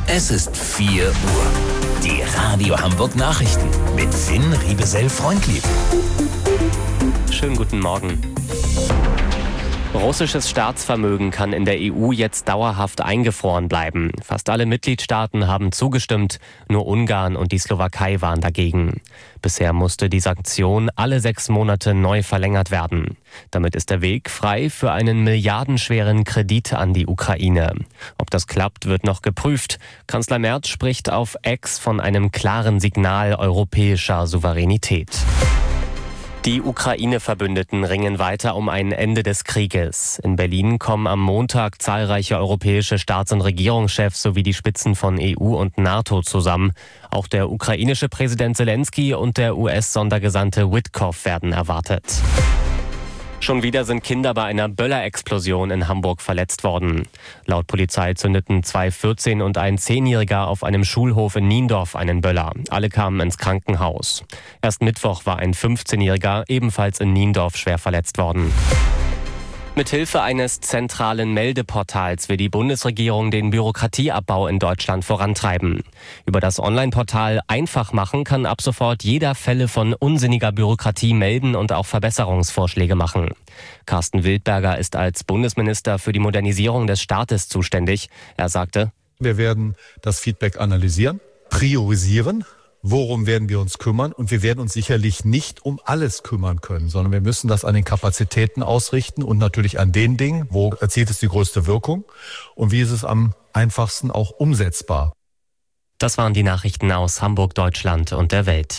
Es ist 4 Uhr. Die Radio Hamburg Nachrichten mit Finn Riebesell-Freundlieb. Schönen guten Morgen. Russisches Staatsvermögen kann in der EU jetzt dauerhaft eingefroren bleiben. Fast alle Mitgliedstaaten haben zugestimmt, nur Ungarn und die Slowakei waren dagegen. Bisher musste die Sanktion alle 6 Monate neu verlängert werden. Damit ist der Weg frei für einen milliardenschweren Kredit an die Ukraine. Ob das klappt, wird noch geprüft. Kanzler Merz spricht auf X von einem klaren Signal europäischer Souveränität. Die Ukraine-Verbündeten ringen weiter um ein Ende des Krieges. In Berlin kommen am Montag zahlreiche europäische Staats- und Regierungschefs sowie die Spitzen von EU und NATO zusammen. Auch der ukrainische Präsident Zelensky und der US-Sondergesandte Witkoff werden erwartet. Schon wieder sind Kinder bei einer Böllerexplosion in Hamburg verletzt worden. Laut Polizei zündeten 2 14- und ein 10-Jähriger auf einem Schulhof in Niendorf einen Böller. Alle kamen ins Krankenhaus. Erst Mittwoch war ein 15-Jähriger ebenfalls in Niendorf schwer verletzt worden. Mithilfe eines zentralen Meldeportals will die Bundesregierung den Bürokratieabbau in Deutschland vorantreiben. Über das Online-Portal Einfach machen kann ab sofort jeder Fälle von unsinniger Bürokratie melden und auch Verbesserungsvorschläge machen. Carsten Wildberger ist als Bundesminister für die Modernisierung des Staates zuständig. Er sagte: Wir werden das Feedback analysieren, priorisieren. Worum werden wir uns kümmern? Und wir werden uns sicherlich nicht um alles kümmern können, sondern wir müssen das an den Kapazitäten ausrichten und natürlich an den Dingen, wo erzielt es die größte Wirkung und wie ist es am einfachsten auch umsetzbar. Das waren die Nachrichten aus Hamburg, Deutschland und der Welt.